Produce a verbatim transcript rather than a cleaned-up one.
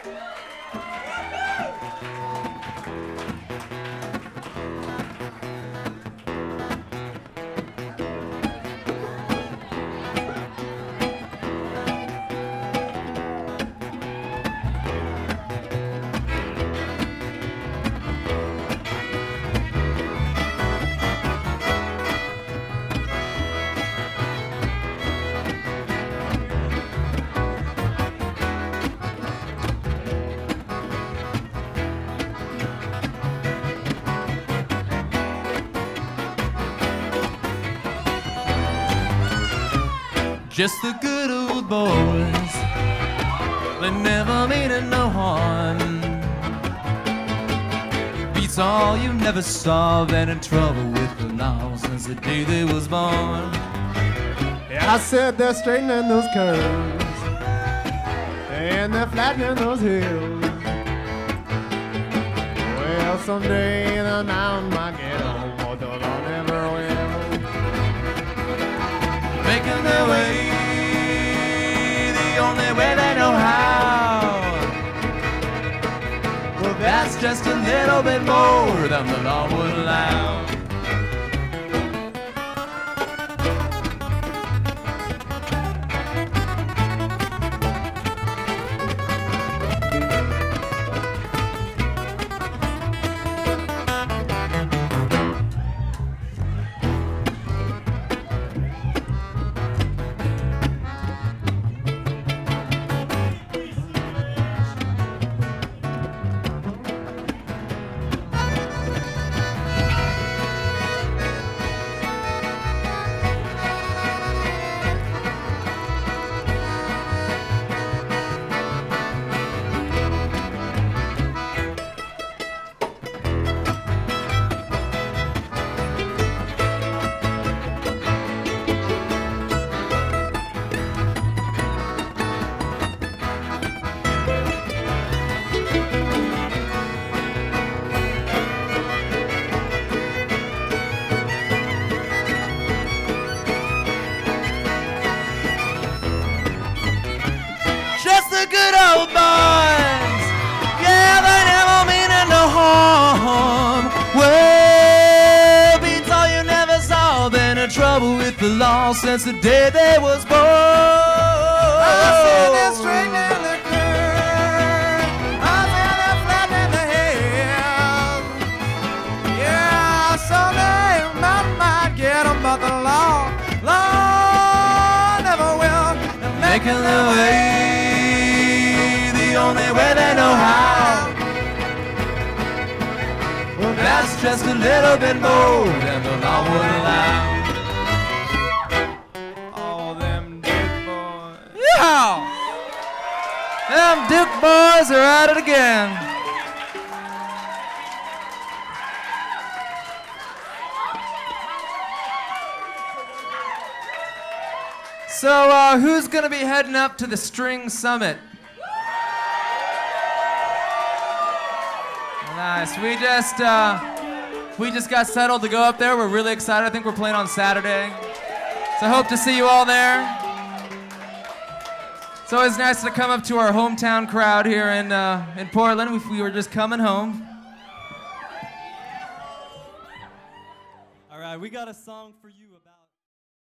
Just the good old boys, they never meaning no harm. Beats all you never saw, been in trouble with the law since the day they was born. Yeah, I said they're straightening those curves and they're flattening those hills. Well, someday the mountain might get home, but the law never will. Making their way the only way they know how. Well, that's just a little bit more than the law would allow. The good old boys, yeah, they never meaning no harm. Well, beats all you never saw, been in trouble with the law since the day they was born. I said they're straightening the curve, I said they're flattening the hills. Yeah, someday a mountain might get them, but the law, law never will. They're making their way the only way they know how. Well, that's just a little bit more than the law would allow. All them Duke boys. Yeah! Them Duke boys are at it again. So, uh, who's gonna be heading up to the String Summit? Nice. We just uh, we just got settled to go up there. We're really excited. I think we're playing on Saturday, so I hope to see you all there. It's always nice to come up to our hometown crowd here in uh, in Portland. We, we were just coming home. All right, we got a song for you.